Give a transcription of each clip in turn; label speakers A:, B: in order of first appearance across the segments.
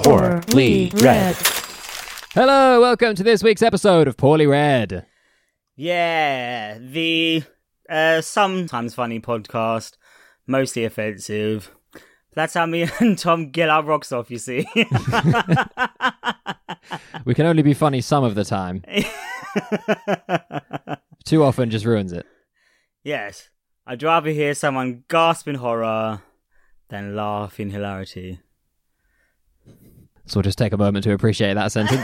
A: Poorly Read. Hello, welcome to this week's episode of Poorly Read.
B: Yeah, the sometimes funny podcast, mostly offensive. That's how me and Tom get our rocks off, you see.
A: We can only be funny some of the time. Too often just ruins it.
B: Yes, I'd rather hear someone gasp in horror than laugh in hilarity.
A: So we'll just take a moment to appreciate that sentence.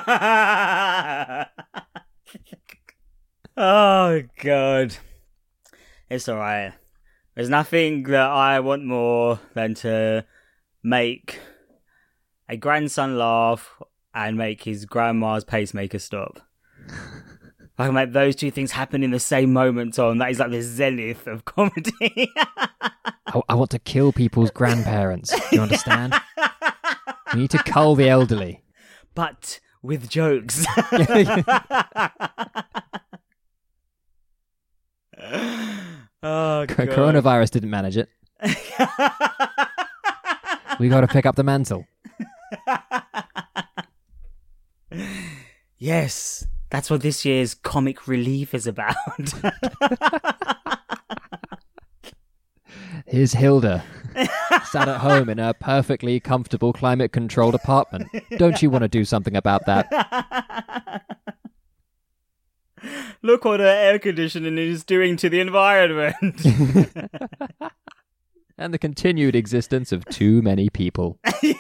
B: Oh, God. It's alright. There's nothing that I want more than to make a grandson laugh and make his grandma's pacemaker stop. If I can make those two things happen in the same moment, Tom, that is like the zenith of comedy.
A: I want to kill people's grandparents. Do you understand? We need to cull the elderly.
B: But with jokes. Oh, God.
A: Coronavirus didn't manage it. We got to pick up the mantle.
B: Yes, that's what this year's comic relief is about.
A: Here's Hilda, sat at home in a perfectly comfortable climate-controlled apartment. Don't you want to do something about that?
B: Look what her air conditioning is doing to the environment.
A: And the continued existence of too many people.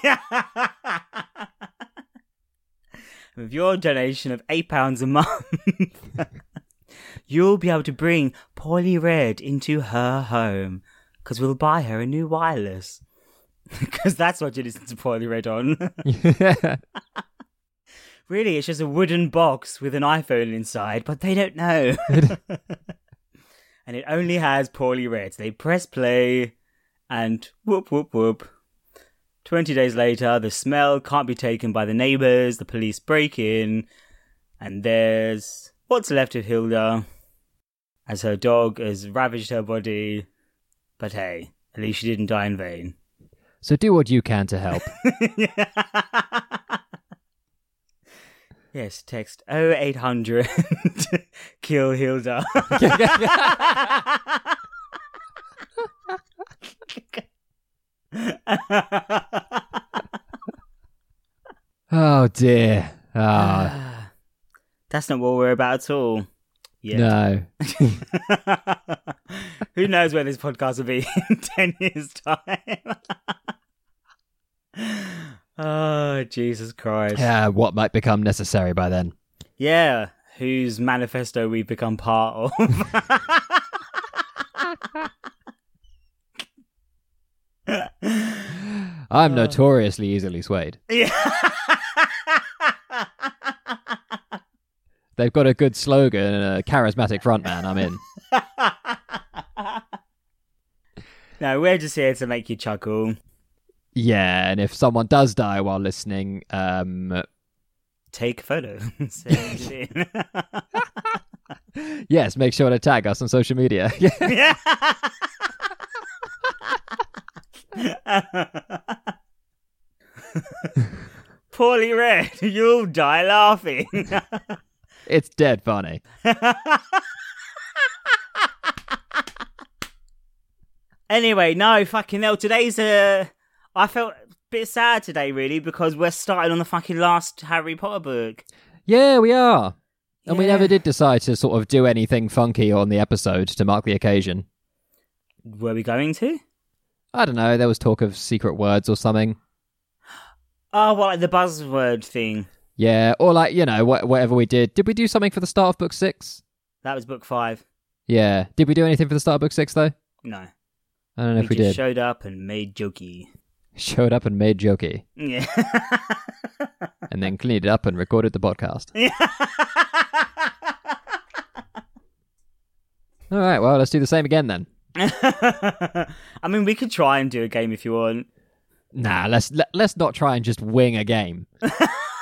B: With your donation of £8 a month, you'll be able to bring Poorly Read into her home. Because we'll buy her a new wireless. Because that's what you listen to Poorly Read on.
A: Yeah.
B: Really, it's just a wooden box with an iPhone inside, but they don't know. And it only has Poorly Read. They press play, and whoop, whoop, whoop. 20 days later, the smell can't be taken by the neighbours, the police break in, and there's what's left of Hilda, as her dog has ravaged her body. But hey, at least she didn't die in vain.
A: So do what you can to help.
B: Yes, text 0800 kill Hilda.
A: Oh dear.
B: That's not what we're about at all. Yeah.
A: No.
B: Who knows where this podcast will be in 10 years' time? Oh, Jesus Christ.
A: Yeah, what might become necessary by then?
B: Yeah, whose manifesto we've become part of.
A: I'm notoriously easily swayed.
B: Yeah.
A: They've got a good slogan and a charismatic frontman. I'm in.
B: No, we're just here to make you chuckle.
A: Yeah, and if someone does die while listening,
B: Take a photo. Send it in.
A: yes, make sure to tag us on social media.
B: Yeah. Poorly Read, you'll die laughing.
A: It's dead funny.
B: Anyway, no, fucking hell, today's I felt a bit sad today, really, because we're starting on the fucking last Harry Potter book.
A: Yeah, we are. And we
B: Yeah.
A: never did decide to sort of do anything funky on the episode to mark the occasion.
B: Were we going to?
A: I don't know, there was talk of secret words or something.
B: Oh, what, like the buzzword thing?
A: Yeah, or like, you know, whatever we did. Did we do something for the start of book 6?
B: That was book 5.
A: Yeah. Did we do anything for the start of book 6, though?
B: No.
A: I don't know if we
B: just
A: did.
B: showed up and made jokey.
A: Showed up and made jokey.
B: Yeah.
A: And then cleaned it up and recorded the podcast.
B: Yeah.
A: All right, well, let's do the same again then.
B: I mean, we could try and do a game if you want.
A: Nah, let's not try and just wing a game. It's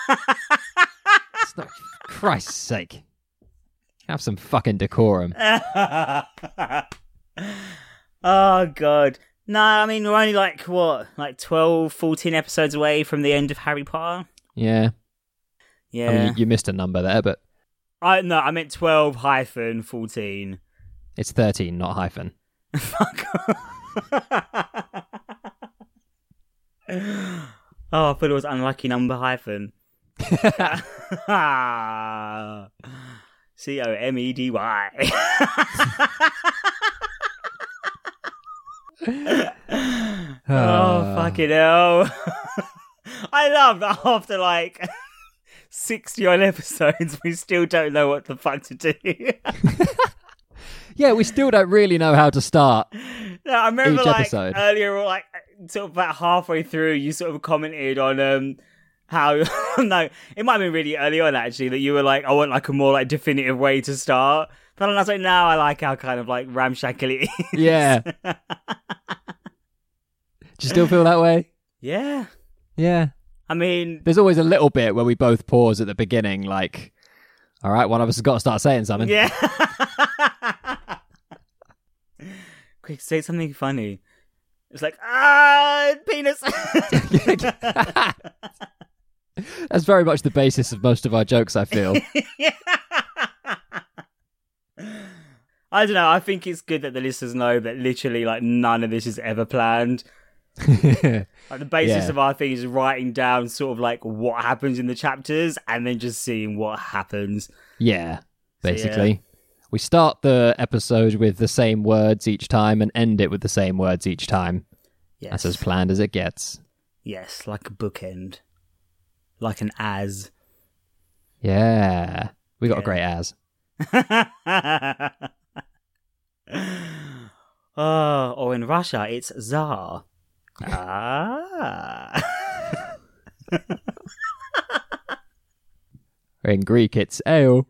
A: not, Christ's sake. Have some fucking decorum.
B: Oh, God. No, I mean, we're only like 12, 14 episodes away from the end of Harry Potter.
A: Yeah.
B: Yeah.
A: I mean, you missed a number there, but
B: I meant 12-14.
A: it's 13, not hyphen.
B: Fuck. Oh, I thought it was unlucky number hyphen. COMEDY. Oh, fucking hell. I love that after like 60 odd episodes, we still don't know what the fuck to do.
A: Yeah, we still don't really know how to start.
B: No, I remember
A: each
B: like
A: episode.
B: earlier, or like sort of about halfway through, you sort of commented on how no, it might have been really early on actually that you were like, I want like a more like definitive way to start. But I was like, now I like how kind of like ramshackle it is.
A: Yeah. Do you still feel that way?
B: Yeah.
A: Yeah.
B: I mean,
A: There's always a little bit where we both pause at the beginning, like, all right, one of us has got to start saying something.
B: yeah. Quick, say something funny. It's like, penis.
A: That's very much the basis of most of our jokes, I feel.
B: I don't know. I think it's good that the listeners know that literally, like, none of this is ever planned. Like, the basis of our thing is writing down sort of like what happens in the chapters and then just seeing what happens.
A: Yeah, basically. We start the episode with the same words each time and end it with the same words each time.
B: Yes.
A: That's as planned as it gets.
B: Yes, like a bookend. Like an as.
A: Yeah. We got a great as.
B: Oh, or in Russia, it's Tsar. Ah.
A: In Greek, it's ale.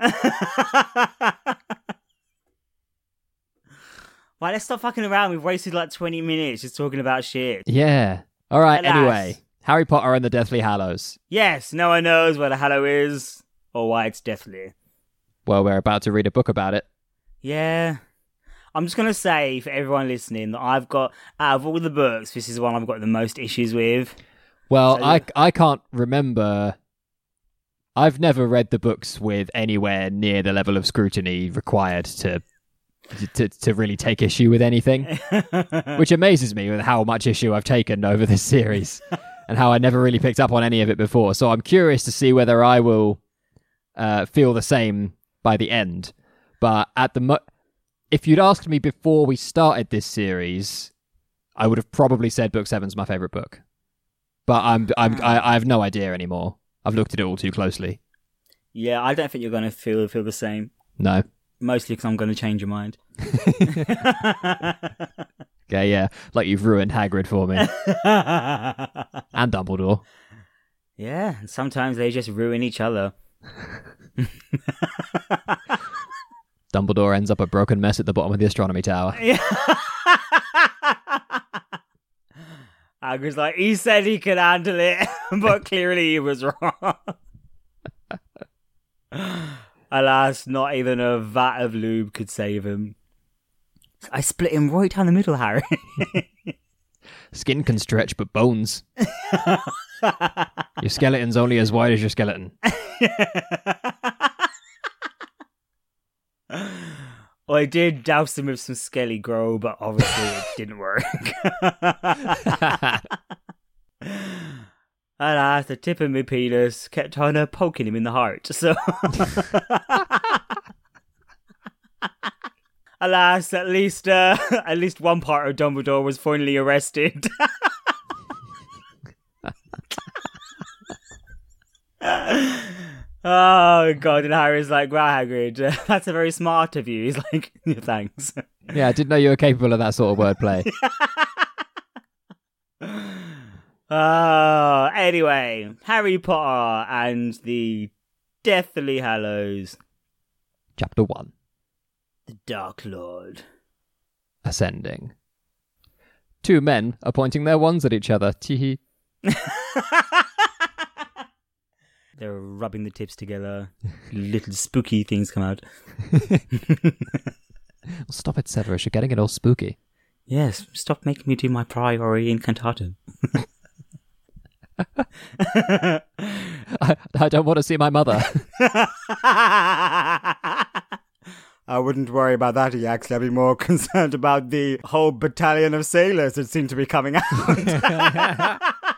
B: Right, let's stop fucking around. We've wasted like 20 minutes just talking about shit.
A: Yeah. All right,
B: Alas.
A: anyway. Harry Potter and the Deathly Hallows.
B: Yes, no one knows what a Hallow is or why it's deathly.
A: Well, we're about to read a book about it.
B: Yeah. I'm just going to say for everyone listening that I've got, out of all the books, this is the one I've got the most issues with.
A: Well,
B: So-
A: I can't remember. I've never read the books with anywhere near the level of scrutiny required to really take issue with anything, which amazes me with how much issue I've taken over this series and how I never really picked up on any of it before. So I'm curious to see whether I will feel the same by the end. But at the if you'd asked me before we started this series, I would have probably said Book 7's my favourite book. But I have no idea anymore. I've looked at it all too closely.
B: Yeah, I don't think you're going to feel the same.
A: No.
B: Mostly because I'm going to change your mind.
A: Okay, yeah. Like you've ruined Hagrid for me. And Dumbledore.
B: Yeah, and sometimes they just ruin each other.
A: Dumbledore ends up a broken mess at the bottom of the astronomy tower.
B: Yeah. Hagrid's like, he said he could handle it, but clearly he was wrong. Alas, not even a vat of lube could save him. I split him right down the middle, Harry.
A: Skin can stretch, but bones. Your skeleton's only as wide as your skeleton.
B: Well, I did douse him with some Skelly Grow, but obviously it didn't work. Alas, the tip of my penis kept on poking him in the heart, so... Alas, at least one part of Dumbledore was finally arrested. Oh, God, and Harry's like, wow, Hagrid, that's a very smart of you. He's like, thanks.
A: Yeah, I didn't know you were capable of that sort of wordplay.
B: Anyway, Harry Potter and the Deathly Hallows.
A: Chapter 1.
B: The Dark Lord.
A: Ascending. Two men are pointing their wands at each other. Tee.
B: They're rubbing the tips together. Little spooky things come out.
A: Stop it, Severus. You're getting it all spooky.
B: Yes, stop making me do my priori incantatum.
A: I don't want to see my mother.
B: I wouldn't worry about that, Yax. I'd be more concerned about the whole battalion of sailors that seem to be coming out.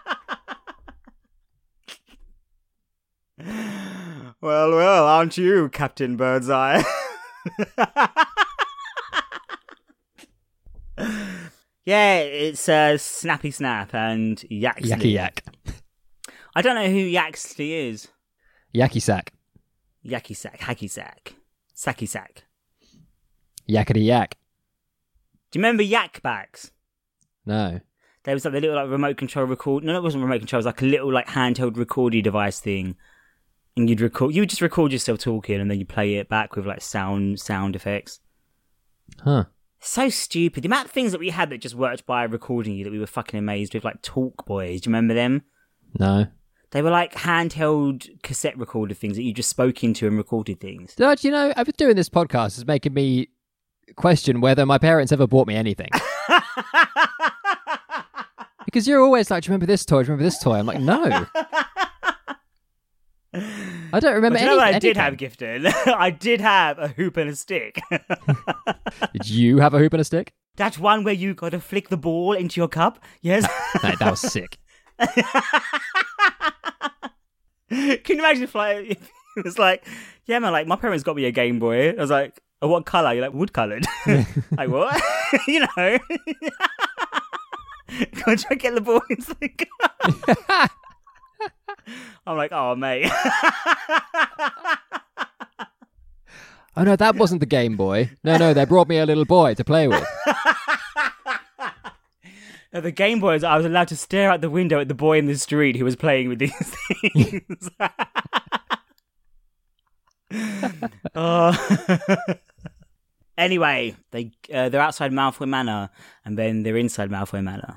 B: Well, aren't you, Captain Birdseye? Yeah, it's Snappy Snap and Yaxley.
A: Yacky Yak.
B: I don't know who Yaxley is.
A: Yacky Sack.
B: Yacky Sack, Hacky Sack, Sacky Sack.
A: Yakety Yak.
B: Do you remember Yak Backs?
A: No.
B: There was like the little like remote control record. No, it wasn't remote control. It was like a little like handheld recording device thing, and you would just record yourself talking, and then you play it back with like sound effects.
A: Huh.
B: So stupid. The amount of things that we had that just worked by recording you that we were fucking amazed with, like Talk Boys. Do you remember them?
A: No.
B: They were like handheld cassette recorder things that you just spoke into and recorded things.
A: Do you know, I've been doing this podcast is making me question whether my parents ever bought me anything. Because you're always like, do you remember this toy? Do you remember this toy? I'm like, no. I don't remember anything.
B: I did have gifted. I did have a hoop and a stick.
A: Did you have a hoop and a stick?
B: That one where you got to flick the ball into your cup? Yes.
A: Mate, that was sick.
B: Can you imagine if it was like, yeah, man, like my parents got me a Game Boy. I was like, oh, what colour? You're like, wood coloured. Like, what? You know? Go and try to get the ball into the cup. I'm like, oh, mate.
A: Oh, no, that wasn't the Game Boy. No, they brought me a little boy to play with.
B: No, the Game Boys, I was allowed to stare out the window at the boy in the street who was playing with these things. Anyway, they're outside Malfoy Manor, and then they're inside Malfoy Manor.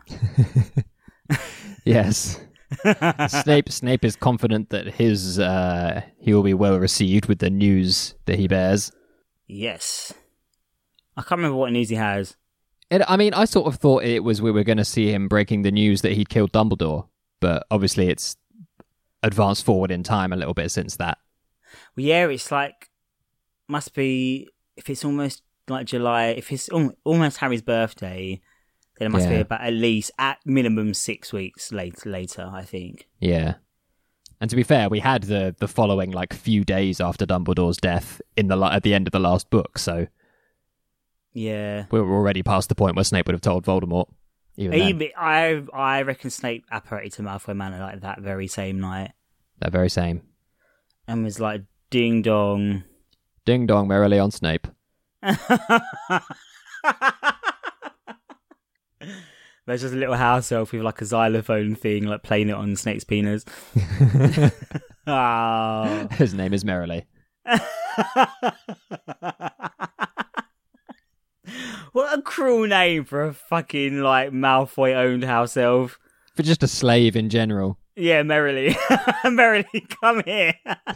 A: Yes. Snape is confident that he will be well received with the news that he bears.
B: Yes. I can't remember what news he has.
A: I sort of thought we were going to see him breaking the news that he'd killed Dumbledore, but obviously it's advanced forward in time a little bit since that.
B: Well, yeah, it's like, must be, if it's almost like July, if it's almost Harry's birthday, then it must be about at least, at minimum, 6 weeks later, I think.
A: Yeah. And to be fair, we had the following like few days after Dumbledore's death at the end of the last book, so
B: yeah,
A: we were already past the point where Snape would have told Voldemort.
B: I reckon Snape apparated to Malfoy Manor like that very same night.
A: That very same.
B: And was like, ding dong.
A: Ding dong merrily on Snape.
B: There's just a little house elf with like a xylophone thing, like playing it on Snape's penis. Oh.
A: His name is Merrily.
B: What a cruel name for a fucking like Malfoy-owned house elf.
A: For just a slave in general.
B: Yeah, Merrily. Merrily, come here.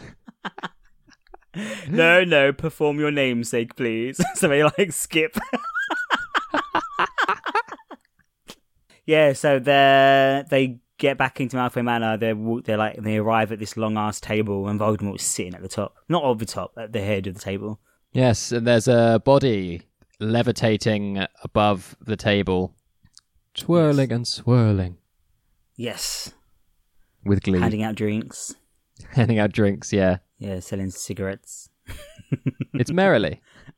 B: No, perform your namesake, please. So they like skip. Yeah, so they get back into Malfoy Manor. They arrive at this long ass table, and Voldemort's sitting at the top, not at the top, at the head of the table.
A: Yes, and there's a body levitating above the table, twirling and swirling.
B: Yes,
A: with glee,
B: handing out drinks.
A: Handing out drinks, yeah.
B: Yeah, selling cigarettes.
A: It's Merrily.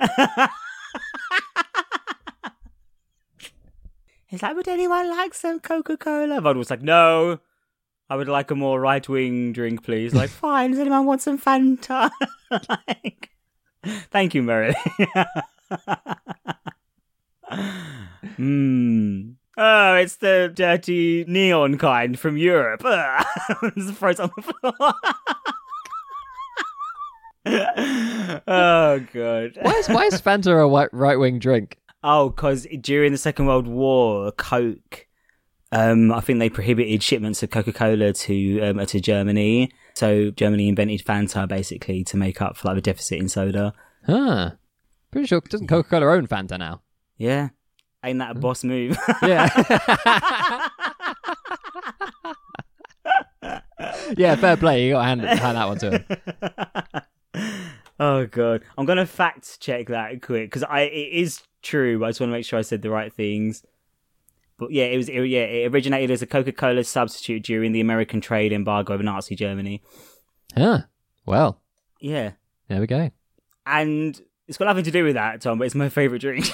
B: He's like, would anyone like some Coca-Cola? Voldemort's like, no, I would like a more right-wing drink, please. Like, fine, does anyone want some Fanta? Like, thank you, Merrily. Oh, it's the dirty neon kind from Europe. Just throws on the floor. Oh, God.
A: Why is Fanta a right-wing drink?
B: Oh, because during the Second World War, Coke, I think they prohibited shipments of Coca-Cola to Germany. So Germany invented Fanta, basically, to make up for like the deficit in soda.
A: Huh. Pretty sure, doesn't Coca-Cola own Fanta now?
B: Yeah. Ain't that a boss move?
A: Yeah. Yeah, fair play. You got to hand that one to him.
B: Oh god, I'm gonna fact check that quick because it is true. But I just want to make sure I said the right things. But yeah, it originated as a Coca-Cola substitute during the American trade embargo of Nazi Germany.
A: Huh. Well.
B: Yeah.
A: There we go.
B: And it's got nothing to do with that, Tom, but it's my favourite drink.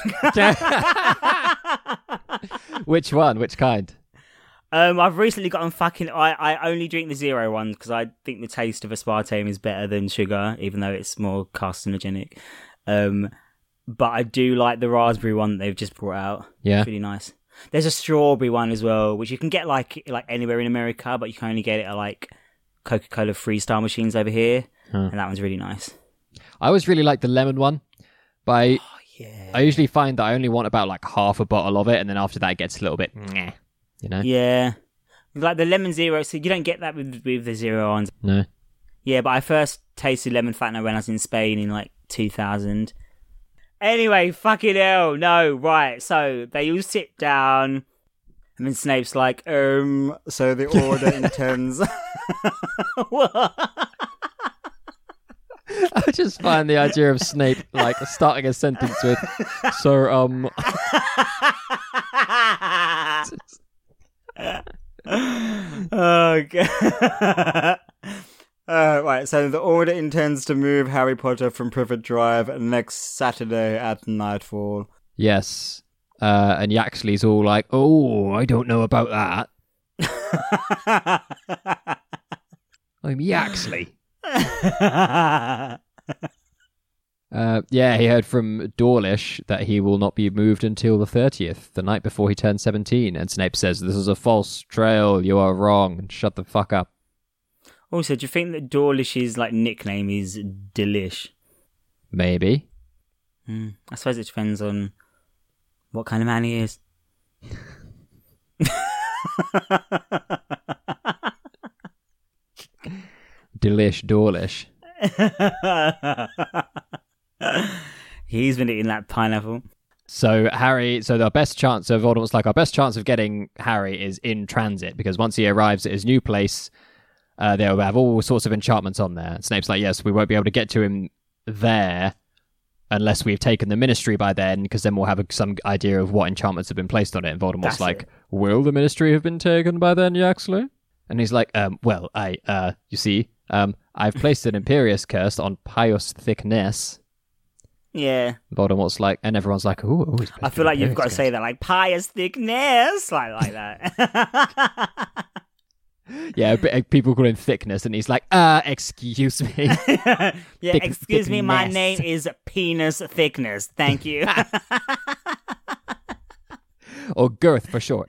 A: Which one? Which kind?
B: I've recently gotten I only drink the zero one because I think the taste of aspartame is better than sugar, even though it's more carcinogenic. But I do like the raspberry one that they've just brought out.
A: Yeah.
B: It's really nice. There's a strawberry one as well, which you can get like anywhere in America, but you can only get it at like Coca-Cola Freestyle machines over here. And that one's really nice.
A: I always really like the lemon one, but
B: Yeah.
A: I usually find that I only want about like half a bottle of it, and then after that it gets a little bit, you know?
B: Yeah. Like the lemon zero, so you don't get that with the zero ones.
A: No.
B: Yeah, but I first tasted lemon fatno when I was in Spain in like 2000. Anyway, fucking hell, no, right. So they all sit down, and then Snape's like, so the order intends. What?
A: I just find the idea of Snape like starting a sentence with, so
B: Oh god. Right, so the Order intends to move Harry Potter from Privet Drive next Saturday at nightfall.
A: Yes. And Yaxley's all like, oh, I don't know about that. I'm Yaxley. Yeah, he heard from Dawlish that he will not be moved until the 30th, the night before he turns 17. And Snape says, this is a false trail. You are wrong. Shut the fuck up.
B: Also, do you think that Dawlish's like nickname is Delish?
A: Maybe.
B: I suppose it depends on what kind of man he is.
A: Delish Dawlish.
B: He's been eating that pineapple.
A: So the best chance of Voldemort's like, our best chance of getting Harry is in transit, because once he arrives at his new place, they'll have all sorts of enchantments on there. And Snape's like, yes, we won't be able to get to him there unless we've taken the Ministry by then, because then we'll have some idea of what enchantments have been placed on it. And Voldemort's will the Ministry have been taken by then, Yaxley? And he's like, you see, I've placed an Imperius curse on Pius Thickness.
B: Yeah.
A: Voldemort's like, and everyone's like, ooh.
B: I feel like you've got to say that, like, Pius Thickness, like that.
A: Yeah, people call him Thickness, and he's like, excuse me.
B: Yeah, excuse me, my name is Penis Thickness, thank you.
A: Or Girth for short.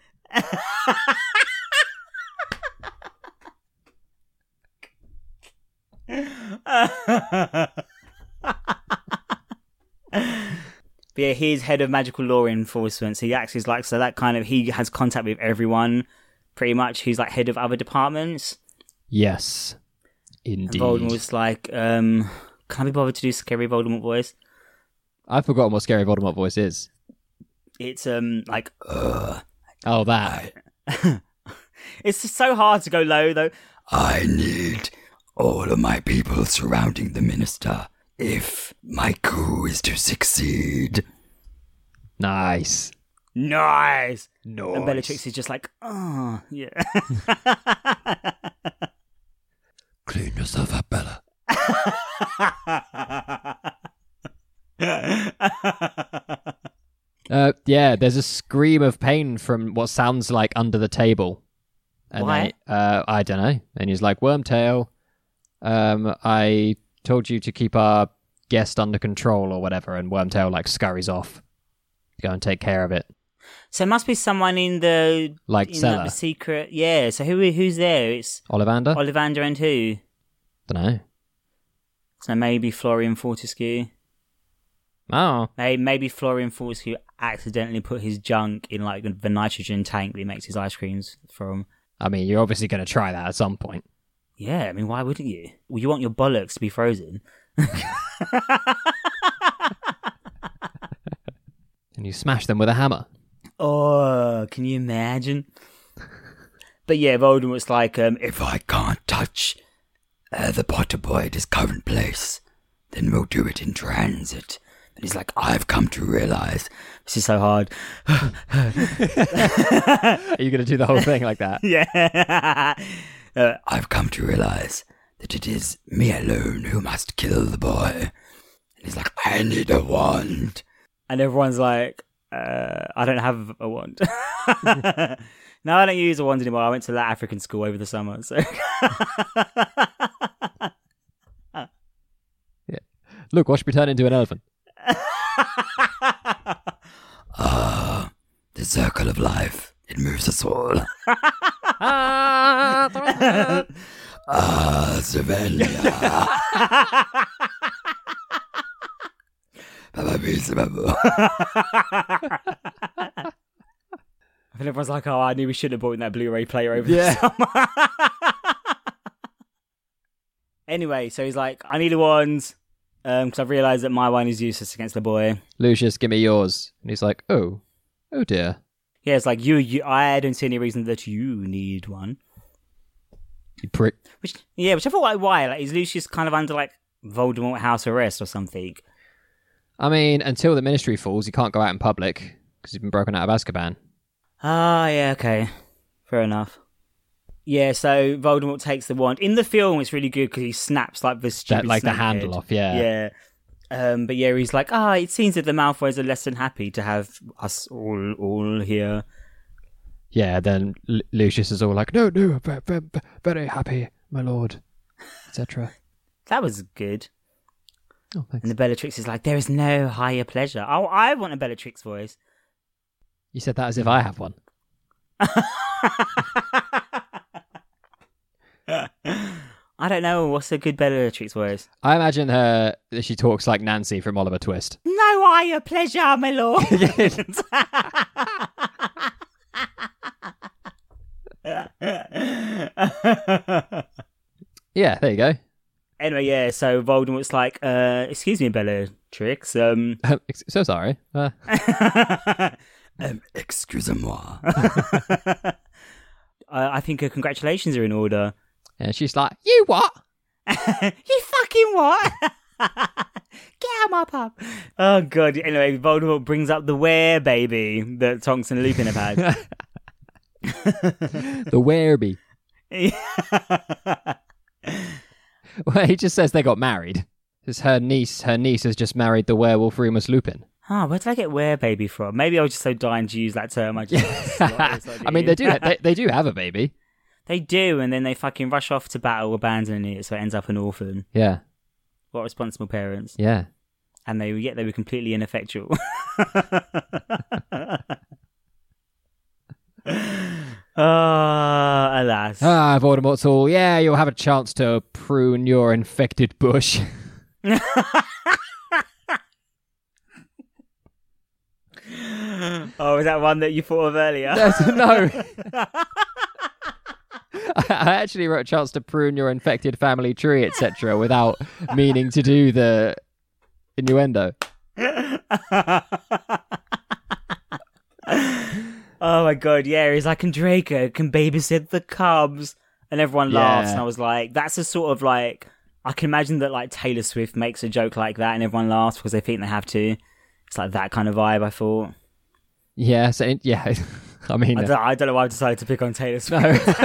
B: But yeah, he's head of magical law enforcement, so he actually is like, so that kind of, he has contact with everyone, pretty much, who's like head of other departments.
A: Yes, indeed.
B: And Voldemort's like, can I be bothered to do scary Voldemort voice?
A: I've forgotten what scary Voldemort voice is.
B: It's like, ugh.
A: Oh, that.
B: It's just so hard to go low, though.
C: I need all of my people surrounding the minister if my coup is to succeed.
A: Nice.
B: And Bellatrix is just like, oh, yeah.
C: Clean yourself up, Bella.
A: Yeah, there's a scream of pain from what sounds like under the table. And
B: Why?
A: I don't know. And he's like, Wormtail, I told you to keep our guest under control or whatever. And Wormtail like scurries off to go and take care of it.
B: So it must be someone in the
A: cellar.
B: The secret. Yeah. So who's there? It's
A: Ollivander?
B: Ollivander and who?
A: Don't know.
B: So maybe Florian Fortescue.
A: Oh.
B: Maybe Florian Fortescue accidentally put his junk in like the nitrogen tank that he makes his ice creams from.
A: I mean, you're obviously going to try that at some point.
B: Yeah, I mean, why wouldn't you? Well, you want your bollocks to be frozen.
A: And you smash them with a hammer.
B: Oh, can you imagine? But yeah, Voldemort's like,
C: If I can't touch the Potter boy at his current place, then we'll do it in transit. And he's like, I've come to realize.
B: this is so hard.
A: Are you going to do the whole thing like that?
B: Yeah.
C: I've come to realize that it is me alone who must kill the boy. And he's like, I need a wand.
B: And everyone's like, I don't have a wand. No, I don't use a wand anymore. I went to that African school over the summer, so...
A: Yeah. Look, watch me turn into an elephant.
C: The circle of life. It moves us all. Savannah.
B: And everyone's like, oh, I knew we should have bought that Blu-ray player over the
A: Yeah.
B: summer. Anyway, so he's like, I need a wand, because I've realised that my one is useless against the boy.
A: Lucius, give me yours. And he's like, oh dear.
B: Yeah, it's like, I don't see any reason that you need one.
A: You prick.
B: Which I thought, like, why? Like, is Lucius kind of under, like, Voldemort house arrest or something?
A: I mean, until the Ministry falls, you can't go out in public because you've been broken out of Azkaban.
B: Ah, yeah, okay. Fair enough. Yeah, so Voldemort takes the wand. In the film, it's really good because he snaps, like, the stupid
A: Like the
B: snake
A: handle
B: head.
A: off, yeah.
B: Yeah. But yeah, he's like, it seems that the Malfoys are less than happy to have us all here.
A: Yeah, then Lucius is all like, no, very happy, my lord, etc.
B: That was good.
A: Oh, thanks.
B: And the Bellatrix is like, there is no higher pleasure. Oh, I want a Bellatrix voice.
A: You said that as if I have one.
B: I don't know. What's a good Bellatrix voice?
A: I imagine her, she talks like Nancy from Oliver Twist.
B: No higher pleasure, my lord.
A: Yeah, there you go.
B: Anyway, yeah, so Voldemort's like, excuse me, Bellatrix,
A: So sorry.
C: Excusez-moi.
B: I think her congratulations are in order.
A: And she's like, you what?
B: You fucking what? Get out my pub. Oh, God. Anyway, Voldemort brings up the were-baby that Tonks and Lupin have had.
A: The Wereby. Well, he just says they got married. It's her niece has just married the werewolf Remus Lupin.
B: Oh, where did I get were-baby from? Maybe I was just so dying to use that term. I
A: mean, they do have a baby.
B: They do, and then they fucking rush off to battle, abandoning it, so it ends up an orphan.
A: Yeah.
B: What responsible parents.
A: Yeah.
B: And they were completely ineffectual. Alas.
A: Voldemort's all, yeah, you'll have a chance to prune your infected bush.
B: Oh, is that one that you thought of earlier?
A: No. I actually wrote a chance to prune your infected family tree, etc., without meaning to do the innuendo.
B: Oh my god, yeah, he's like, and Draco can babysit the cubs. And everyone laughs, and I was like, that's a sort of like, I can imagine that like Taylor Swift makes a joke like that and everyone laughs because they think they have to. It's like that kind of vibe, I thought.
A: Yeah, so, yeah. I mean...
B: I don't know why I decided to pick on Taylor Swift.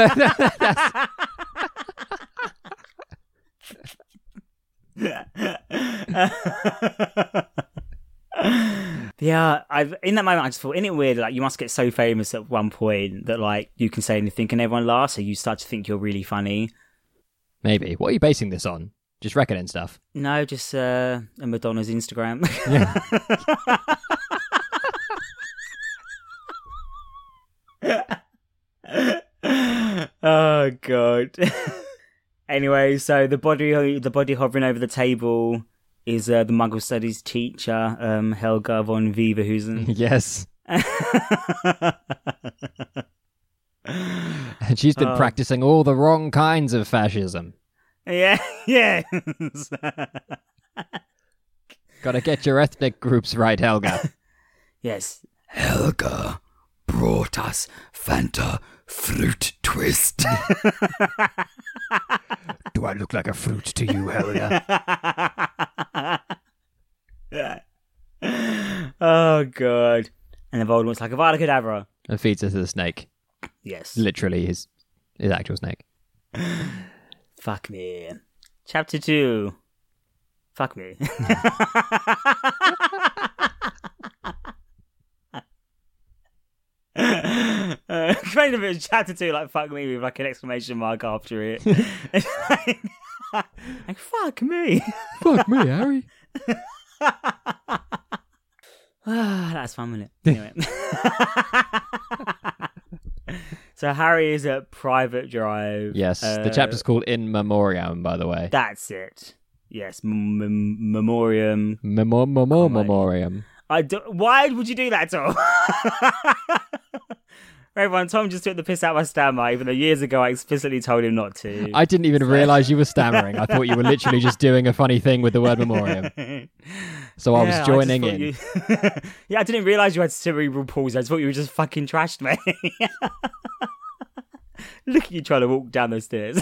B: Yeah, in that moment I just thought, isn't it weird, like you must get so famous at one point that like you can say anything and everyone laughs, so you start to think you're really funny.
A: Maybe. What are you basing this on? Just reckoning stuff?
B: No, just Madonna's Instagram. Oh god. Anyway, so the body hovering over the table is the Muggle Studies teacher, Helga von Weverhusen.
A: Yes. And she's been practicing all the wrong kinds of fascism.
B: Yeah, yes.
A: Gotta get your ethnic groups right, Helga.
B: Yes.
C: Helga, brought us Fanta Fruit Twist.
A: Do I look like a fruit to you, Helga?
B: Oh, God. And then Voldemort's like, Avada Kedavra.
A: And feeds her to the snake.
B: Yes.
A: Literally his actual snake.
B: Fuck me. Chapter 2. Fuck me. Kind of a chapter 2 like fuck me with like an exclamation mark after it. like fuck me.
A: Fuck me, Harry.
B: That's fun, wasn't it? Anyway. So Harry is at Private Drive.
A: Yes, the chapter's called In Memoriam, by the way.
B: That's it. Yes, Memoriam.
A: Memoriam.
B: Why would you do that, Tom? Everyone, Tom just took the piss out of my stammer, even though years ago I explicitly told him not to.
A: I didn't even realise you were stammering. I thought you were literally just doing a funny thing with the word memoriam. So I was joining in.
B: Yeah, I didn't realise you had cerebral palsy. I just thought you were just fucking trashed me. Look at you trying to walk down those stairs.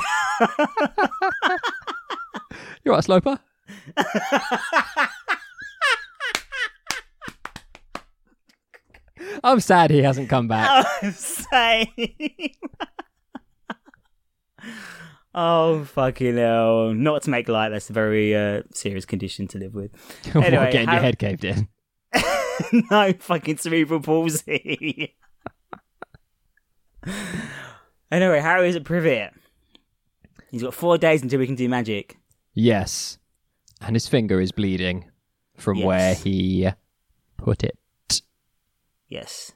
A: You alright, Sloper? I'm sad he hasn't come back.
B: Oh, same. Oh, fucking hell. Not to make light, that's a very serious condition to live with. Anyway,
A: Getting your head caved in.
B: No, fucking cerebral palsy. Anyway, Harry is at Privet. He's got 4 days until we can do magic.
A: Yes. And his finger is bleeding from where he put it.
B: Yes.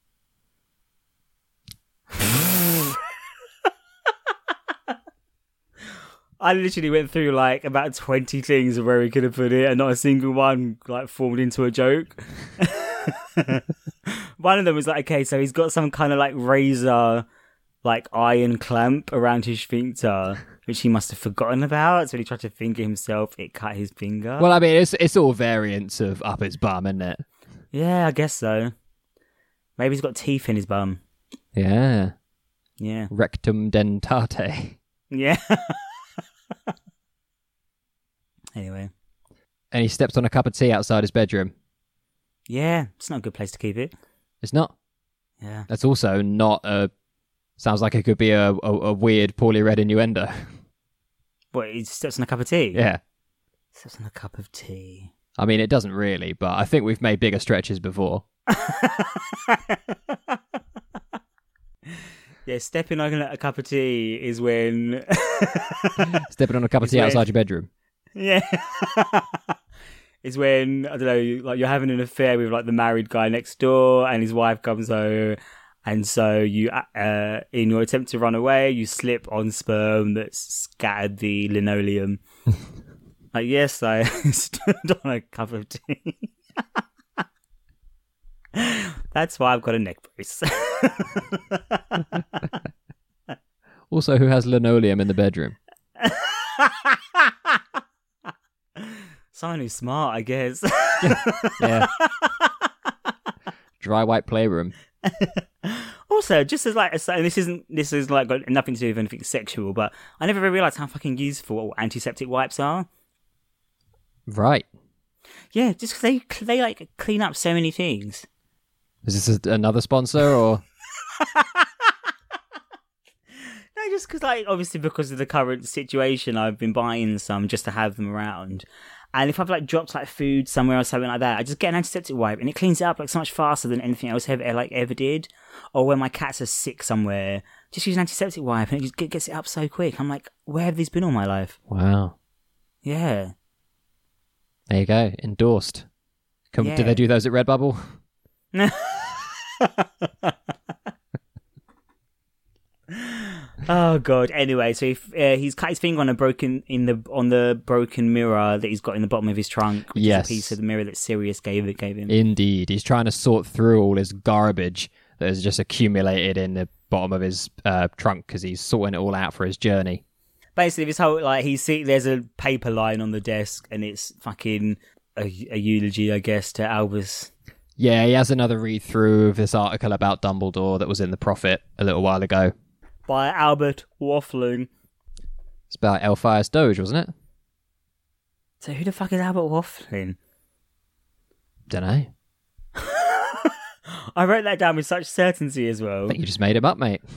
B: I literally went through like about 20 things of where he could have put it, and not a single one like formed into a joke. One of them was like, okay, so he's got some kind of like razor, like iron clamp around his sphincter, which he must have forgotten about. So when he tried to finger himself, it cut his finger.
A: Well, I mean, it's all variants of up his bum, isn't it?
B: Yeah, I guess so. Maybe he's got teeth in his bum.
A: Yeah.
B: Yeah.
A: Rectum dentate.
B: Yeah. Anyway.
A: And he steps on a cup of tea outside his bedroom.
B: Yeah, it's not a good place to keep it.
A: It's not.
B: Yeah.
A: That's also not a... Sounds like it could be a weird, poorly read innuendo.
B: What, he steps on a cup of tea?
A: Yeah.
B: Steps on a cup of tea.
A: I mean, it doesn't really, but I think we've made bigger stretches before.
B: Yeah, stepping on a cup of tea is when...
A: Stepping on a cup of tea outside your bedroom.
B: Yeah. Is when, I don't know, like you're having an affair with like the married guy next door and his wife comes over, and so you, in your attempt to run away, you slip on sperm that's scattered the linoleum. Like, yes, I stood on a cup of tea. That's why I've got a neck brace.
A: Also, who has linoleum in the bedroom?
B: Someone who's smart, I guess.
A: Yeah. Dry white playroom.
B: Also, just as like, and this is like got nothing to do with anything sexual, but I never really realised how fucking useful antiseptic wipes are.
A: Right.
B: Yeah, just because they like clean up so many things.
A: Is this another sponsor or?
B: No, just because like obviously because of the current situation, I've been buying some just to have them around. And if I've like dropped like food somewhere or something like that, I just get an antiseptic wipe and it cleans it up like so much faster than anything else ever did. Or when my cats are sick somewhere, just use an antiseptic wipe and it just gets it up so quick. I'm like, where have these been all my life?
A: Wow.
B: Yeah.
A: There you go. Endorsed.
B: Yeah.
A: Do they do those at Redbubble?
B: Oh god. Anyway, so he's cut his finger on the broken mirror that he's got in the bottom of his trunk, which is a piece of the mirror that Sirius gave him.
A: Indeed, he's trying to sort through all his garbage that has just accumulated in the bottom of his trunk because he's sorting it all out for his journey.
B: Basically, this whole like there's a paper lying on the desk, and it's fucking a eulogy, I guess, to Albus.
A: Yeah, he has another read through of this article about Dumbledore that was in the Prophet a little while ago.
B: By Albert Waffling.
A: It's about Elphias Doge, wasn't it?
B: So who the fuck is Albert Waffling?
A: Dunno.
B: I wrote that down with such certainty as
A: I
B: well.
A: think you just made him up, mate.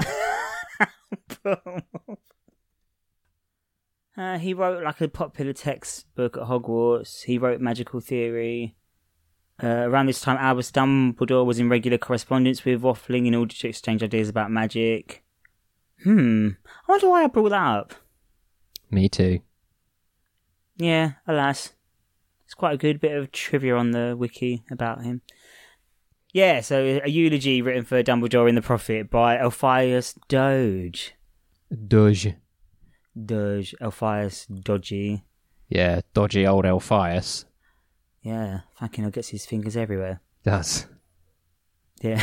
B: He wrote like a popular textbook at Hogwarts. He wrote Magical Theory. Around this time, Albus Dumbledore was in regular correspondence with Waffling in order to exchange ideas about magic. I wonder why I brought that up.
A: Me too.
B: Yeah, alas. It's quite a good bit of trivia on the wiki about him. Yeah, so a eulogy written for Dumbledore in the Prophet by Elphias Doge.
A: Doge.
B: Elphias Dodgy.
A: Yeah, dodgy old Elphias.
B: Yeah, fucking hell, gets his fingers everywhere.
A: Does.
B: Yeah.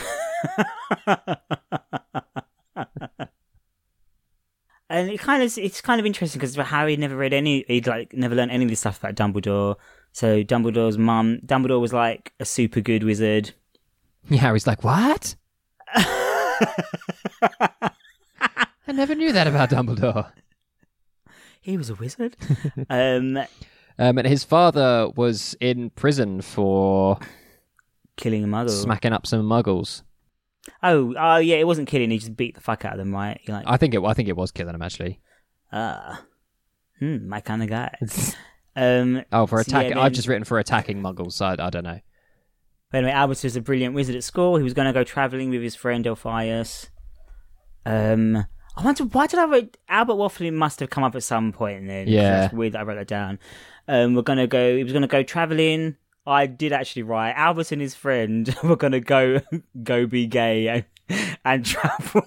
B: And it's kind of interesting because Harry never never learned any of this stuff about Dumbledore. So Dumbledore was like a super good wizard.
A: Yeah, Harry's like, what? I never knew that about Dumbledore.
B: He was a wizard.
A: And his father was in prison for
B: Killing a muggle.
A: smacking up some muggles.
B: Oh, yeah, it wasn't killing. He just beat the fuck out of them, right?
A: I think it was killing them actually.
B: My kind of guy.
A: For attacking.
B: Yeah,
A: I've just written for attacking muggles, so I don't know.
B: But anyway, Albus was a brilliant wizard at school. He was going to go travelling with his friend Elphias. I wonder, why did I write... Albert Waffling must have come up at some point then.
A: Yeah.
B: It's weird that I wrote that down. He was going to go travelling. I did actually write, Albus and his friend were going to go be gay and travel.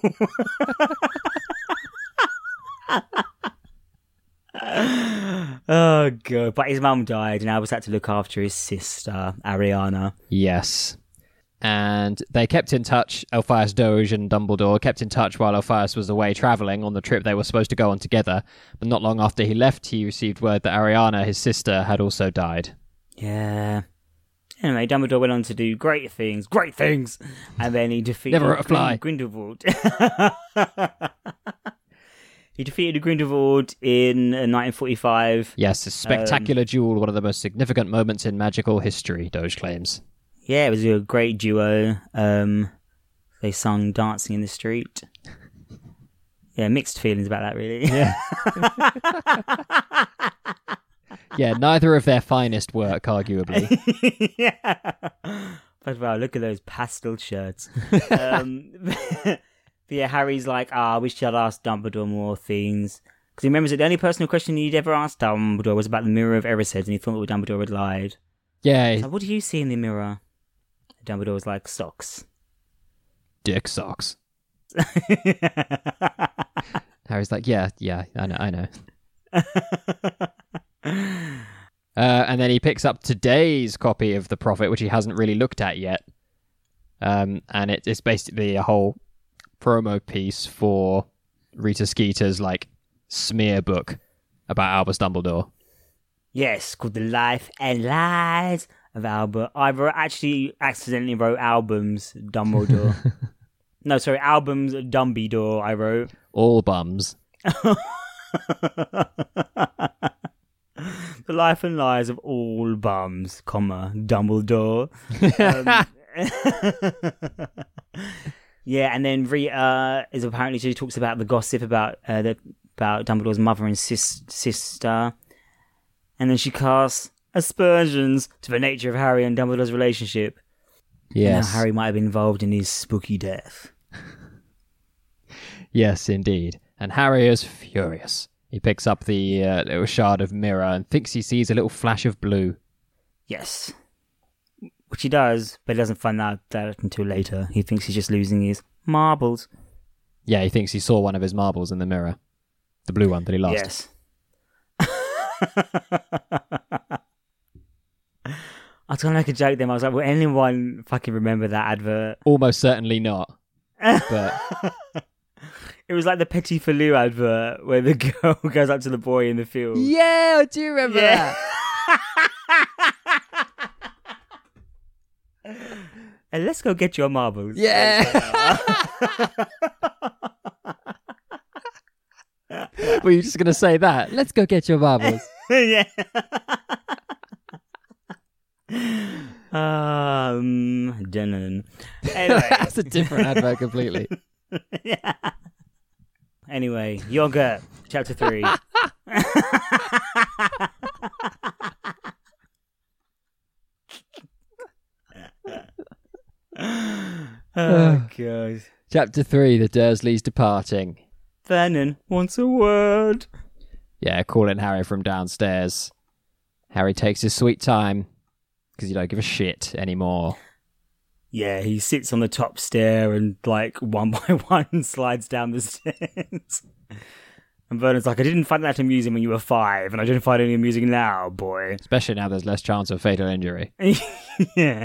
B: Oh, God. But his mum died and Albus had to look after his sister, Ariana.
A: Yes. And they kept in touch, Elphias Doge and Dumbledore kept in touch while Elphias was away travelling on the trip they were supposed to go on together. But not long after he left, he received word that Ariana, his sister, had also died.
B: Yeah. Anyway, Dumbledore went on to do great things, and then he defeated
A: Never hurt a fly.
B: Grindelwald. He defeated Grindelwald in 1945.
A: Yes, a spectacular duel, one of the most significant moments in magical history, Doge claims.
B: Yeah, it was a great duo. They sung Dancing in the Street. Yeah, mixed feelings about that, really.
A: Yeah. Yeah, neither of their finest work, arguably.
B: Yeah. But wow, look at those pastel shirts. But yeah, Harry's like, I wish I'd asked Dumbledore more things. Because he remembers that the only personal question he'd ever asked Dumbledore was about the Mirror of Erised, and he thought that Dumbledore had lied.
A: Yeah.
B: So what do you see in the mirror? Dumbledore was like, socks.
A: Dick socks. Harry's like, yeah, I know. And then he picks up today's copy of The Prophet, which he hasn't really looked at yet. And it's basically a whole promo piece for Rita Skeeter's like smear book about Albus Dumbledore.
B: Yes, called The Life and Lies of Albert. I actually accidentally wrote Albums Dumbledore. No, sorry, Albums Dumbledore I wrote.
A: All bums.
B: The Life and Lies of All Bums, Dumbledore. Yeah, and then Rita is apparently, she talks about the gossip about Dumbledore's mother and sister. And then she casts aspersions to the nature of Harry and Dumbledore's relationship.
A: Yes.
B: And how Harry might have been involved in his spooky death.
A: Yes, indeed. And Harry is furious. He picks up the little shard of mirror and thinks he sees a little flash of blue.
B: Yes. Which he does, but he doesn't find out that until later. He thinks he's just losing his marbles.
A: Yeah, he thinks he saw one of his marbles in the mirror. The blue one that he lost.
B: Yes. I was going to make a joke then. I was like, will anyone fucking remember that advert?
A: Almost certainly not. But
B: it was like the Petit Falou advert where the girl goes up to the boy in the field.
A: yeah, I do remember that.
B: And let's go get your marbles.
A: Yeah. Were you just going to say that? Let's go get your marbles.
B: Yeah. Denon. Anyway.
A: That's a different advert completely.
B: Yeah. Anyway, yogurt, chapter 3. Oh, God.
A: Chapter 3, the Dursleys departing.
B: Vernon wants a word.
A: Yeah, calling Harry from downstairs. Harry takes his sweet time because you don't give a shit anymore.
B: Yeah, he sits on the top stair and, like, one by one slides down the stairs. And Vernon's like, I didn't find that amusing when you were 5, and I didn't find it amusing now, boy.
A: Especially now there's less chance of fatal injury.
B: Yeah.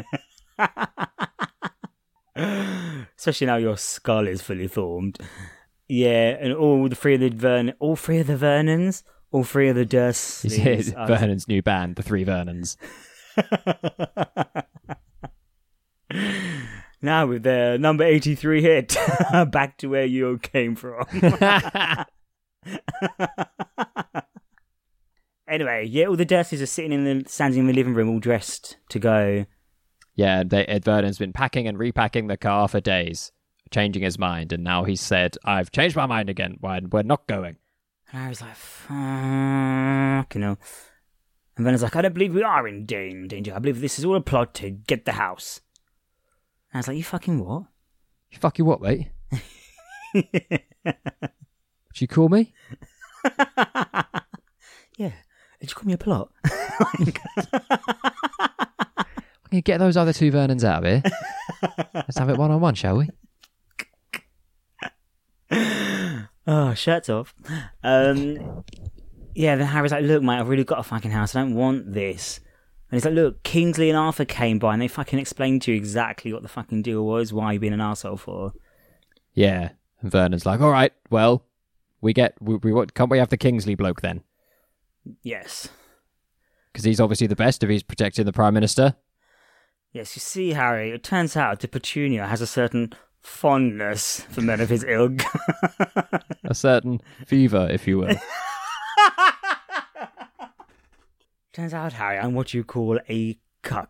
B: Especially now your skull is fully formed. Yeah, and all three of the Vernons, all three of the Dursleys.
A: Vernon's new band, the Three Vernons.
B: Now with their number 83 hit, back to where you came from. Anyway, yeah, all the Dursleys are standing in the living room, all dressed to go.
A: Yeah, Ed Vernon's been packing and repacking the car for days, changing his mind, and now he's said, I've changed my mind again, we're not going.
B: And I was like, fuck, you know. And Vernon's like, I don't believe we are in danger. I believe this is all a plot to get the house. And I was like, you fucking what?
A: You fucking what, mate? Would you call me?
B: Yeah. Did you call me a plot?
A: Can you get those other 2 Vernons out of here? Let's have it one-on-one, shall we?
B: Oh, shirts off. Yeah, then Harry's like, look, mate, I've really got a fucking house. I don't want this. And he's like, look, Kingsley and Arthur came by and they fucking explained to you exactly what the fucking deal was, why you're being an arsehole for.
A: Yeah. And Vernon's like, all right, well, can't we have the Kingsley bloke then?
B: Yes.
A: Because he's obviously the best if he's protecting the Prime Minister.
B: Yes, you see, Harry, it turns out that Petunia has a certain fondness for men of his ilk.
A: A certain fever, if you will.
B: Turns out, Harry, I'm what you call a cuck.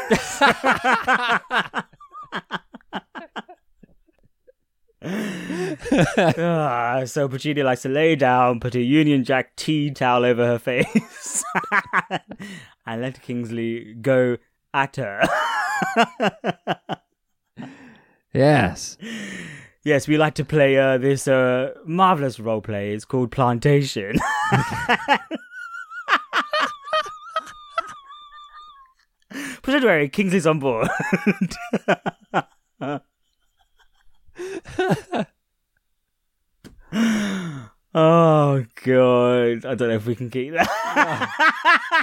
B: So Petunia likes to lay down, put a Union Jack tea towel over her face, and let Kingsley go at her.
A: Yes.
B: Yes, we like to play this marvellous role play. It's called Plantation. But don't worry, Kingsley's on board. Oh, God. I don't know if we can keep that.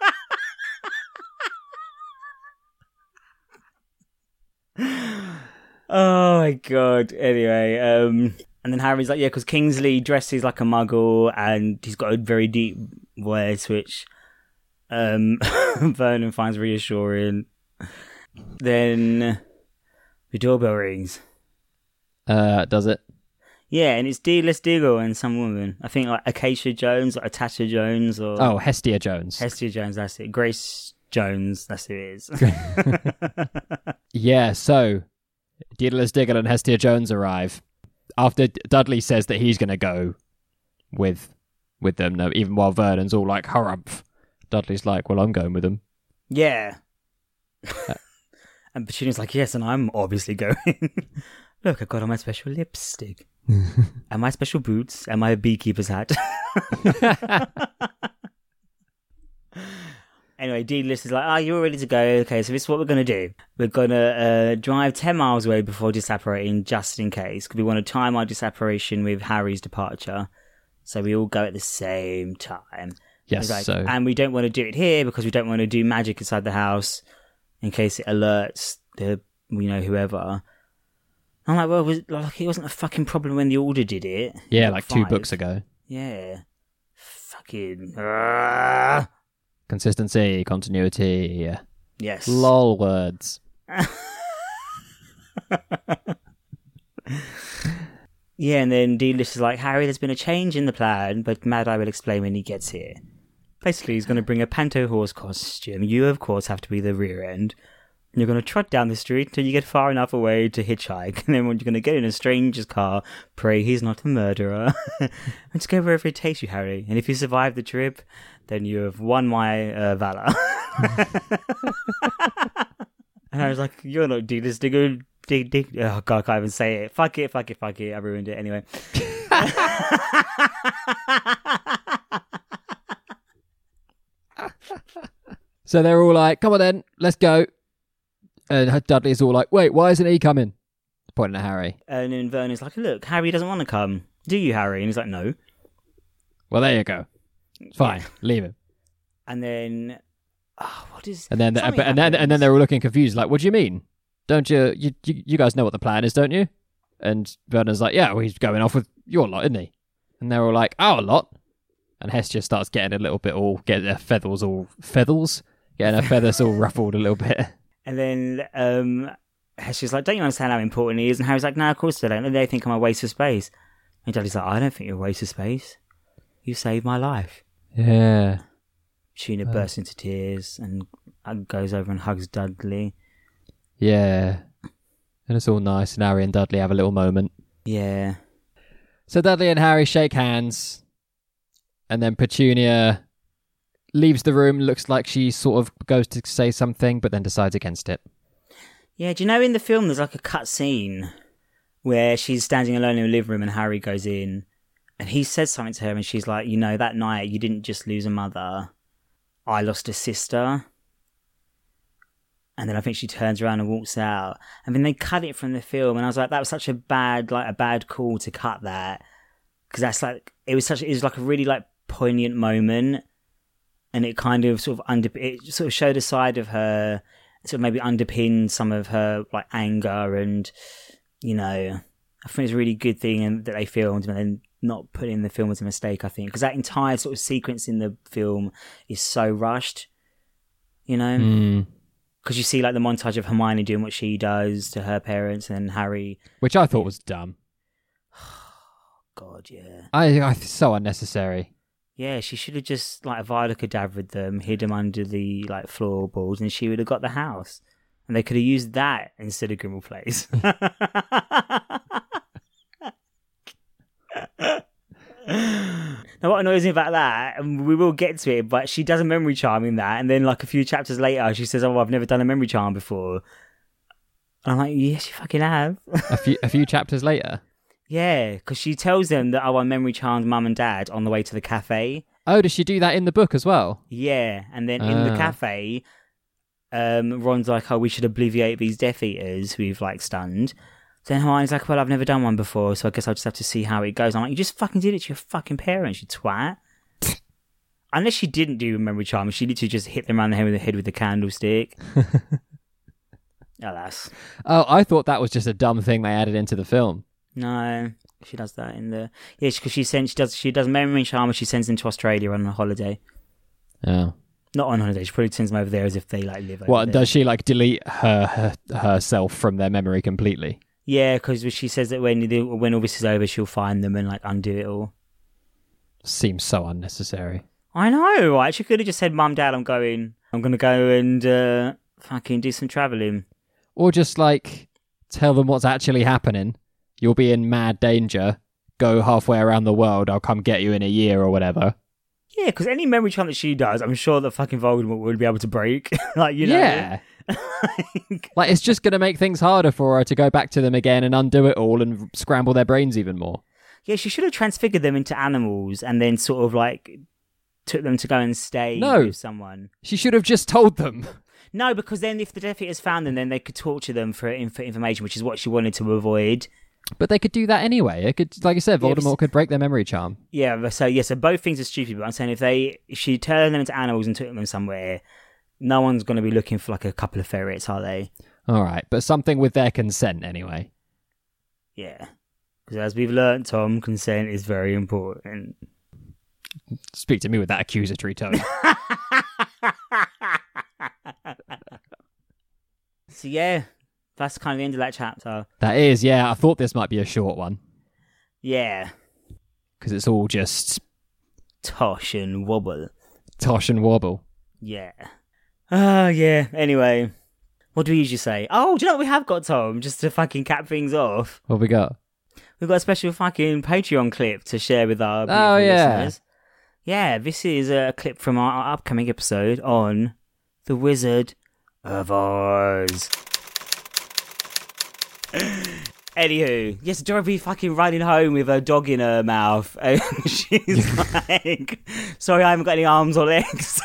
B: Oh, my God. Anyway, and then Harry's like, yeah, because Kingsley dresses like a muggle and he's got a very deep voice, which Vernon finds reassuring. Then the doorbell rings.
A: Does it?
B: Yeah, and it's Dealess Diggle and some woman. I think like Acacia Jones or Atasha Jones or...
A: Oh, Hestia Jones.
B: Hestia Jones, that's it. Grace Jones, that's who it is.
A: Yeah, so Dealess Diggle and Hestia Jones arrive. After Dudley says that he's going to go with them, no, even while Vernon's all like, harumph. Dudley's like, well, I'm going with them.
B: Yeah. And Petunia's like, yes, and I'm obviously going. Look, I got on my special lipstick. And my special boots. And my beekeeper's hat. Anyway, Dealess is like, you're ready to go. Okay, so this is what we're going to do. We're going to drive 10 miles away before disapparating, just in case. Because we want to time our disapparation with Harry's departure. So we all go at the same time.
A: Yes,
B: like,
A: so...
B: And we don't want to do it here because we don't want to do magic inside the house in case it alerts the, whoever. I'm like, well, it wasn't a fucking problem when the Order did it.
A: Yeah, like 2 books ago.
B: Yeah. Fucking...
A: Consistency, continuity.
B: Yes.
A: Lol words.
B: Yeah, and then Deedlish is like, Harry, there's been a change in the plan, but Mad Eye will explain when he gets here. Basically, he's going to bring a panto horse costume. You, of course, have to be the rear end. And you're going to trot down the street until you get far enough away to hitchhike. And then when you're going to get in a stranger's car, pray he's not a murderer. And just go wherever it takes you, Harry. And if you survive the trip, then you have won my valor. And I was like, you're not Deedlish Diggory. Oh god, I can't even say it. Fuck it. I ruined it anyway.
A: So they're all like, come on then, let's go. And Dudley's all like, wait, why isn't he coming? Pointing at Harry.
B: And then Vernon's like, look, Harry doesn't want to come. Do you, Harry? And he's like, no.
A: Well, there you go. Fine, leave him.
B: And then, what is?
A: And then they're all looking confused, like, what do you mean? Don't you guys know what the plan is, don't you? And Vernon's like, yeah, well, he's going off with your lot, isn't he? And they're all like, our lot. And Hess just starts getting a little bit getting her feathers all ruffled a little bit.
B: And then Hess is like, don't you understand how important he is? And Harry's like, no, of course I don't. And they think I'm a waste of space. And Dudley's like, I don't think you're a waste of space. You saved my life.
A: Yeah.
B: Tuna bursts into tears and goes over and hugs Dudley.
A: Yeah. And it's all nice, and Harry and Dudley have a little moment.
B: Yeah.
A: So Dudley and Harry shake hands, and then Petunia leaves the room. Looks like she sort of goes to say something, but then decides against it.
B: Yeah, do you know in the film there's like a cut scene where she's standing alone in the living room and Harry goes in, and he says something to her, and she's like, you know, that night you didn't just lose a mother, I lost a sister. And then I think she turns around and walks out. And then they cut it from the film, and I was like, that was such a bad call to cut that, because that's like it was like a really like poignant moment, and it kind of sort of showed a side of her, sort of maybe underpinned some of her like anger, and you know, I think it's a really good thing that they filmed and then not put in the film as a mistake. I think because that entire sort of sequence in the film is so rushed, you know.
A: Mm.
B: Because you see like the montage of Hermione doing what she does to her parents and Harry.
A: Which I thought was dumb.
B: God, yeah.
A: I so unnecessary.
B: Yeah, she should have just like Viola cadavered them, hid them under the like floorboards, and she would have got the house. And they could have used that instead of Grimmauld Place. Now, what annoys me about that, and we will get to it, but she does a memory charm in that, and then like a few chapters later, she says, "Oh, I've never done a memory charm before." And I'm like, "Yes, you fucking have."
A: a few chapters later.
B: Yeah, because she tells them that I want memory charmed mum and dad on the way to the cafe.
A: Oh, does she do that in the book as well?
B: Yeah, and then in the cafe, Ron's like, "Oh, we should obliviate these Death Eaters who we've like stunned." Then Hermione's like, well, I've never done one before, so I guess I'll just have to see how it goes. I'm like, you just fucking did it to your fucking parents, you twat. Unless she didn't do a memory charm, she literally just hit them around the head with the candlestick. Alas.
A: Oh, I thought that was just a dumb thing they added into the film.
B: No, she does that in the... Yeah, because she does memory charm and she sends them to Australia on a holiday.
A: Oh.
B: Not on holiday, she probably sends them over there as if they like live over
A: What,
B: there.
A: does she like delete herself from their memory completely?
B: Yeah, because she says that when all this is over, she'll find them and like undo it all.
A: Seems so unnecessary.
B: I know, right? She could have just said, Mum, Dad, I'm going to go and fucking do some travelling.
A: Or just like tell them what's actually happening. You'll be in mad danger. Go halfway around the world. I'll come get you in a year or whatever.
B: Yeah, because any memory charm that she does, I'm sure that fucking Voldemort would be able to break. Like, you know.
A: Yeah. Like, it's just going to make things harder for her to go back to them again and undo it all and scramble their brains even more. Yeah,
B: she should have transfigured them into animals and then sort of like took them to go and stay with someone.
A: She should have just told them.
B: No, because then if the Death Eaters found them, then they could torture them for information, which is what she wanted to avoid.
A: But they could do that anyway. It could, like I said, Voldemort could break their memory charm.
B: Yeah, so both things are stupid, but I'm saying if she turned them into animals and took them somewhere, no one's going to be looking for like a couple of ferrets, are they?
A: All right, but something with their consent anyway.
B: Yeah, because as we've learnt, Tom, consent is very important.
A: Speak to me with that accusatory tone.
B: So yeah, that's kind of the end of that chapter.
A: That is, yeah. I thought this might be a short one
B: Yeah.
A: because it's all just
B: Tosh and wobble.
A: tosh and wobble.
B: Yeah. Yeah. Anyway, what do we usually say? Oh, do you know what we have got, Tom? Just to fucking cap things off.
A: What we got?
B: We've got a special fucking Patreon clip to share with our beautiful listeners. Yeah, this is a clip from our upcoming episode on The Wizard of Oz. Anywho, yes, Dorothy fucking running home with her dog in her mouth. And she's like, sorry, I haven't got any arms or legs.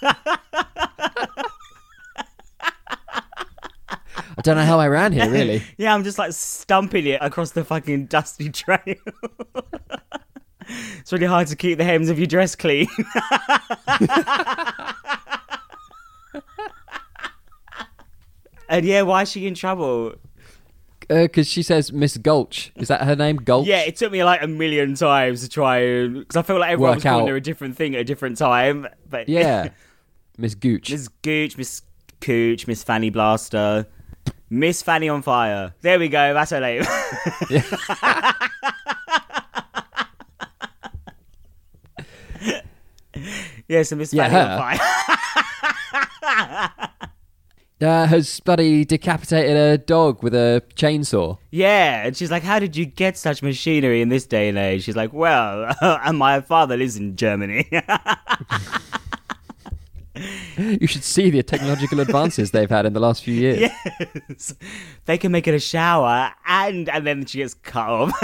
A: I don't know how I ran here, really.
B: Yeah, I'm just like stumping it across the fucking dusty trail. It's really hard to keep the hems of your dress clean. And yeah, why is she in trouble?
A: Because she says Miss Gulch. Is that her name? Gulch?
B: Yeah, it took me like a million times to try and... Because I feel like everyone was calling her a different thing at a different time. But
A: yeah. Miss Gooch.
B: Miss Gooch, Miss Cooch, Miss Fanny Blaster, Miss Fanny on Fire. There we go, that's her name. Yeah, so Miss Fanny on Fire.
A: Has Buddy decapitated a dog with a chainsaw?
B: Yeah, and she's like, how did you get such machinery in this day and age? She's like, well, and my father lives in Germany.
A: You should see the technological advances they've had in the last few years.
B: Yes. They can make it a shower, and then she gets cut off.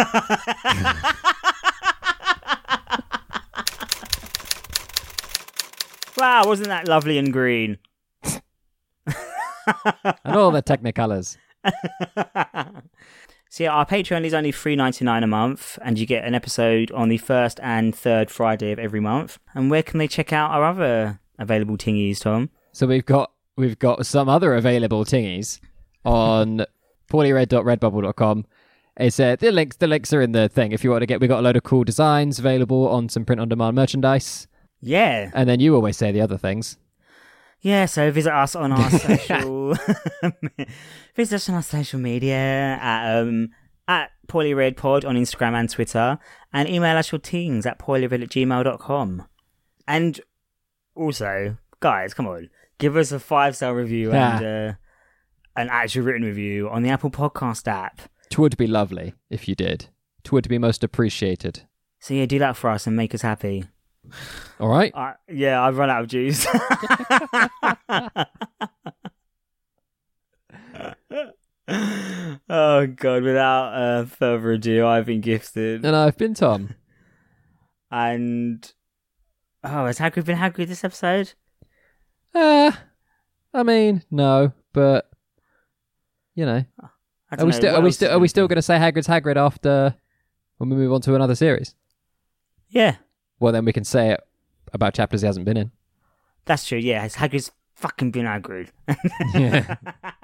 B: Wow, wasn't that lovely and green?
A: And all the technicolors.
B: So yeah, our Patreon is only $3.99 a month, and you get an episode on the first and third Friday of every month. And where can they check out our other available tingies, Tom?
A: So we've got some other available tingies on paulyred.redbubble.com. It's the links are in the thing. If you want to get, we got a load of cool designs available on some print on demand merchandise.
B: Yeah.
A: And then you always say the other things.
B: Yeah, so visit us on our social media at PoilyRedPod on Instagram and Twitter, and email us your teens at poilyred@gmail.com. And also, guys, come on, give us a 5-star review and an actual written review on the Apple Podcast app.
A: It would be lovely if you did. It would be most appreciated.
B: So yeah, do that for us and make us happy.
A: All right.
B: Yeah, I've run out of juice. Oh God! Without further ado, I've been gifted,
A: and I've been Tom.
B: And has Hagrid been Hagrid this episode?
A: I mean, no, but you know, are we still going to say Hagrid's Hagrid after when we move on to another series?
B: Yeah.
A: Well, then we can say it about chapters he hasn't been in.
B: That's true, yeah. Hagrid's fucking been Hagrid.
A: Yeah.